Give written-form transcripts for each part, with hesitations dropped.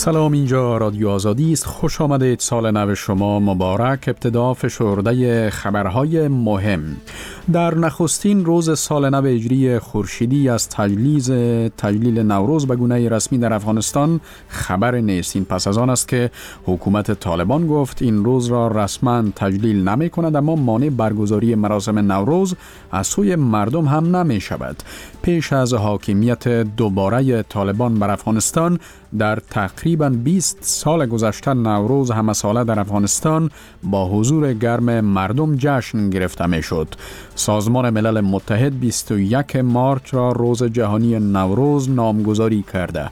سلام، اینجا رادیو آزادی است. خوش آمدید. سال نو شما مبارک. ابتدا فشرده خبرهای مهم. در نخستین روز سال نو هجری خورشیدی از تجلیل نوروز به گونه رسمی در افغانستان خبر نیست. این پس از آن است که حکومت طالبان گفت این روز را رسما تجلیل نمی کند، اما مانع برگزاری مراسم نوروز از سوی مردم هم نمی شود. پیش از حاکمیت دوباره طالبان بر افغانستان در تقریباً 20 سال گذشته نوروز همساله در افغانستان با حضور گرم مردم جشن گرفته می شد. سازمان ملل متحد 21 مارچ را روز جهانی نوروز نامگذاری کرده.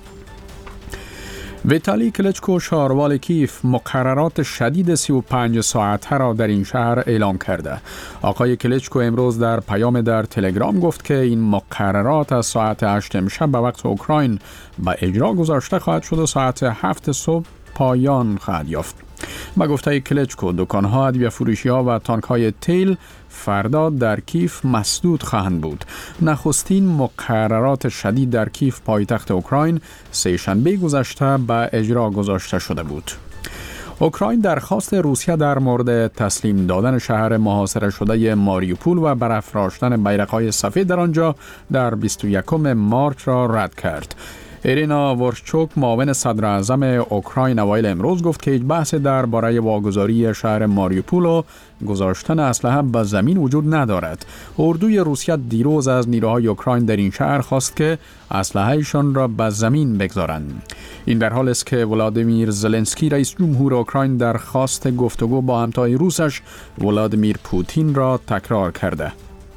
ویتالی کلچکو شاروال کیف مقررات شدید 35 ساعته را در این شهر اعلام کرده. آقای کلچکو امروز در پیام در تلگرام گفت که این مقررات از ساعت 8 امشب به وقت اوکراین به اجرا گذاشته خواهد شد و ساعت 7 صبح پایان خواهد یافت. با گفته کلچکو دکان‌ها، ادویه فروشی‌ها و تانک‌های تیل فردا در کیف مسدود خواهند بود. نخستین مقررات شدید در کیف پایتخت اوکراین سه‌شنبه گذشته به اجرا گذاشته شده بود. اوکراین درخواست روسیه در مورد تسلیم دادن شهر محاصره شده ماریوپول و برافراشتن بیرق‌های سفید در آنجا در 21 مارچ را رد کرد. ایرینا ورشچوک معاون صدر اعظم اوکراین اوایل امروز گفت که هیچ بحث درباره واگذاری شهر ماریوپول و گذاشتن اسلحه به زمین وجود ندارد. اردوی روسیه دیروز از نیروهای اوکراین در این شهر خواست که اسلحه‌شان را به زمین بگذارند. این در حالی است که ولادیمیر زلنسکی رئیس جمهور اوکراین درخواست گفتگو با همتای روسش ولادیمیر پوتین را تکرار کرده.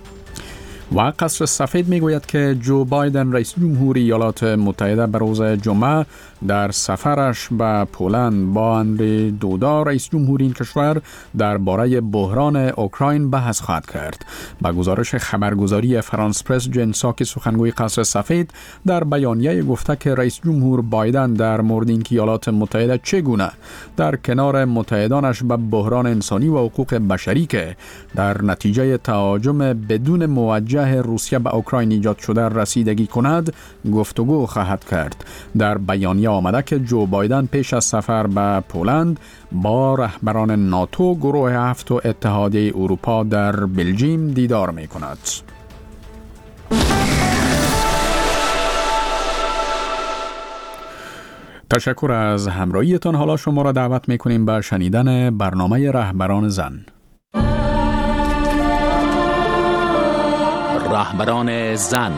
و قصر سفید میگوید که جو بایدن رئیس جمهور ایالات متحده به روز جمعه در سفرش به پولند با اندری دودا رئیس جمهور این کشور درباره بحران اوکراین بحث خواهد کرد. با گزارش خبرگزاری فرانس پرس، جن ساکی سخنگوی قصر سفید در بیانیه گفته که رئیس جمهور بایدن در مورد اینکه ایالات متحده چگونه در کنار متحدانش به بحران انسانی و حقوق بشری که در نتیجه تهاجم بدون موجه روسیه به اوکراین ایجاد شده رسیدگی کند گفتگو خواهد کرد. در بیانیه آمده که جو بایدن پیش از سفر به پولند با رهبران ناتو، گروه 7 و اتحادیه اروپا در بلژیم دیدار می کند. تشکر از همراهیتان. حالا شما را دعوت می کنیم به شنیدن برنامه رهبران زن. رهبران زن.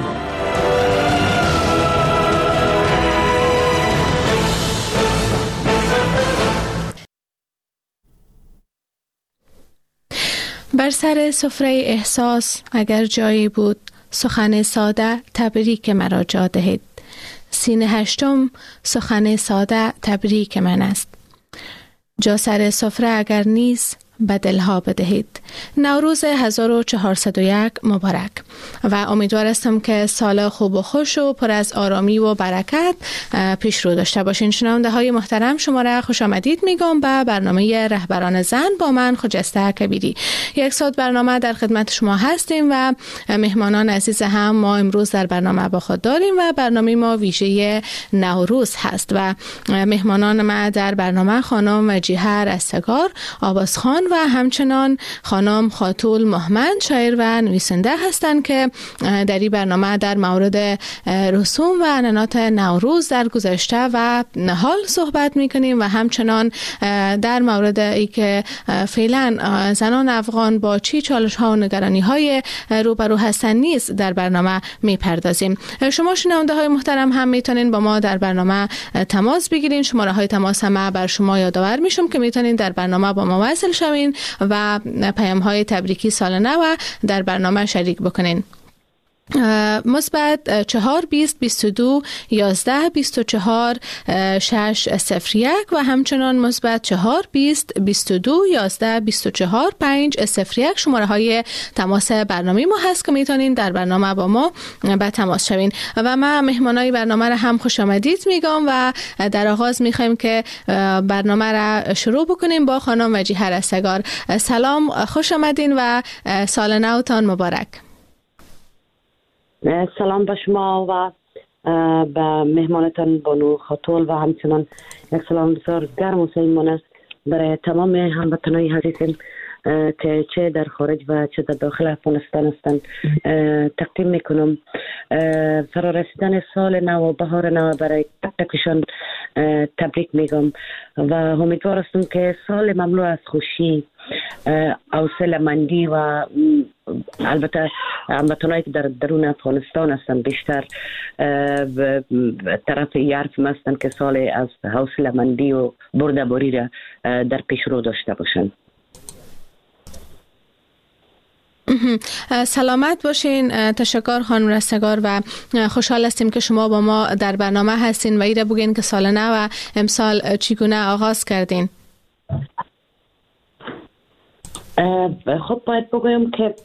بر سر سفره احساس اگر جایی بود، سخن ساده تبریک مرا جا دهید. سینه هشتم سخن ساده تبریک من است. جا سر سفره اگر نیست، به دلها بدهید. نوروز 1401 مبارک و امیدوار هستم که سال خوب و خوش و پر از آرامی و برکت پیش رو داشته باشین. شنونده های محترم، شما را خوش آمدید میگم به برنامه رهبران زن با من خجسته کبیری. یک ساعت برنامه در خدمت شما هستیم و مهمانان عزیز هم ما امروز در برنامه با خود داریم و برنامه ما ویژه نوروز هست و مهمانان ما در برنامه خانم جیهر استگار آباسخان و همچنان خانم خاتول محمد شاعر و نویسنده هستند که در این برنامه در مورد رسوم و عنعنات نوروز در گذشته و حال صحبت میکنیم و همچنان در مورد ای که فعلا زنان افغان با چی چالش ها و نگرانی های روبرو هستند نیز در برنامه میپردازیم. شما شنونده های محترم هم میتونین با ما در برنامه تماس بگیرین. شماره های تماس ما بر شما یادآور میشم که میتونین در برنامه با ما وصل شوین و پیام های تبریکی سال نو در برنامه شریک بکنین. مثبت 4 20 22 11 24 601 و همچنان مثبت 4 20 22 11 24 501 شماره های تماس برنامه ما هست که میتونین در برنامه با ما به تماس شوین و ما مهمانای برنامه را هم خوش آمدید میگم و در آغاز میخوایم که برنامه را شروع بکنیم با خانم جیهر استگار. سلام، خوش آمدین و سال نوتان مبارک. سلام به شما و به مهمانتان بانو خاتول و همچنان یک سلام بسیار گرم و صمیمانه برای تمام هموطنان عزیزم که چه در خارج و چه در داخل افغانستان هستند تقدیم میکنم. فرارسیدن سال نو و بهار نو برای تکشان تبریک میگم و امیدوار هستم که سال مملو از خوشی، حوصله‌مندی و البته هموطنانی که در درون افغانستان هستند بیشتر طرف یارف هستند که سال از حوصله‌مندی و بردباری را در پیش رو داشته باشند. سلامت باشین. تشکر خانم رستگار و خوشحال هستیم که شما با ما در برنامه هستین و ایره بگین که سال نو امسال چگونه آغاز کردین. خب باید بگویم که